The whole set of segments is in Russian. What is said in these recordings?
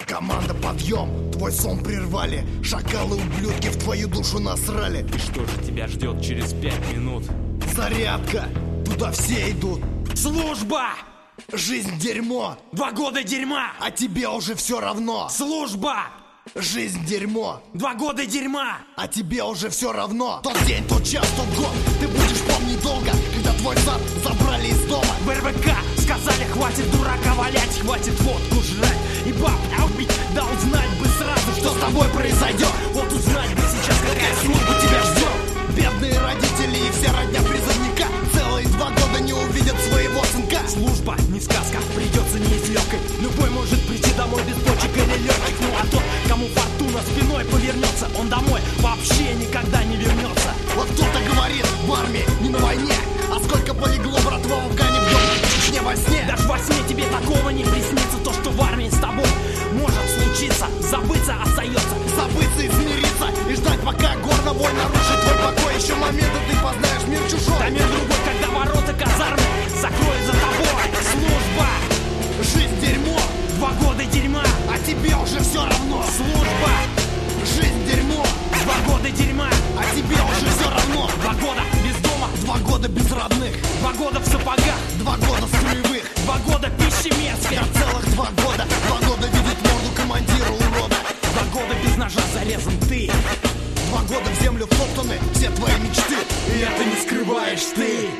Команда, подъем, твой сон прервали. Шакалы-ублюдки в твою душу насрали. И что же тебя ждет через 5 минут? Зарядка, туда все идут. Служба! Жизнь дерьмо, 2 года дерьма! а тебе уже все равно. Служба! Жизнь дерьмо, 2 года дерьма! а тебе уже все равно. Тот день, тот час, тот год ты будешь помнить долго, когда твой зад забрали из дома. В РВК сказали, хватит дурака валять, хватит водку жрать и баб убить. Да узнать бы сразу, что с тобой произойдет. Вот узнать бы сейчас, какая служба тебя ждет. Бедные родители и вся родня призывника целые 2 года не увидят своего сынка. Служба не сказка, придется не из легкой. Любой может прийти домой без почек или легких. Ну а тот, кому фортуна спиной повернется, он домой вообще никогда не вернется. Вот кто-то говорит, в армии, не на войне. А сколько полегло, братва, в Афгане, в Чечне, во сне. Даже во сне тебе такого не приснится. То, что в армии с тобой может случиться, забыться остается. Забыться и смириться, и ждать, пока горно-бой нарушит твой покой. Еще моменты ты познаешь мир чужой. Да мир другой, когда ворота казармы закроют за тобой. Служба! Жизнь дерьмо, 2 года дерьма! а тебе уже все равно. Служба! Жизнь дерьмо, 2 года дерьма! а тебе уже все равно. 2 года без дома! 2 года без родных, 2 года в сапогах! 2 года строевых, 2 года пищи мерзкой! я целых 2 года. 2 года видеть морду командира урода. 2 года без ножа зарезан ты! 2 года в землю втоптаны все твои мечты, И это не скрываешь ты!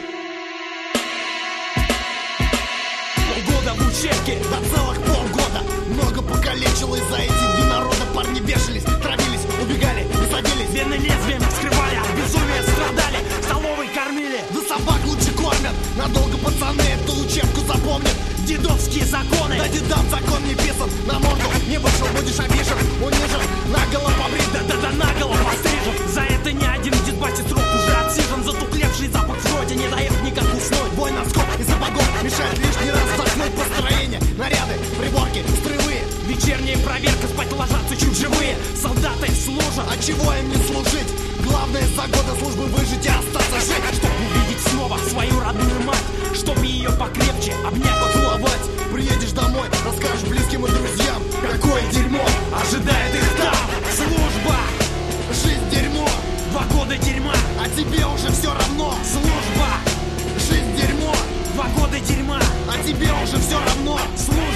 Полгода в учебке! до целых полгода. Много покалечило из-за этих дни народа. Парни бешились, травились, убегали и садились. Вены лезвием скрывали, от безумия страдали, столовой кормили. Да собак лучше кормят, надолго пацаны эту учебку запомнят. Дедовские законы! Да дедам закон не писан, на морду не вышел, будешь обижен, унижен, наголо побрит. Да-да-да, наголо пострижен. За это ни один дедбати срок уже отсижен. Затуклевший запах вроде не дает никак уснуть. Бой носков и сапогов мешает лишний раз вдохнуть построение. Наряды, приборки, строевые. Вечерняя проверка, спать ложатся чуть живые. Солдаты служат. А чего им не служить? Главное за годы службы выжить и остаться жить. Чтоб увидеть снова свою родную мать, чтоб ее покрепче обнять, Поцеловать, приедешь домой, расскажешь близким и друзьям, какое дерьмо ожидает их там. Служба! Жизнь дерьмо, 2 года дерьма! а тебе уже все равно. Служба! Жизнь дерьмо, 2 года дерьма! а тебе уже все равно. Служба!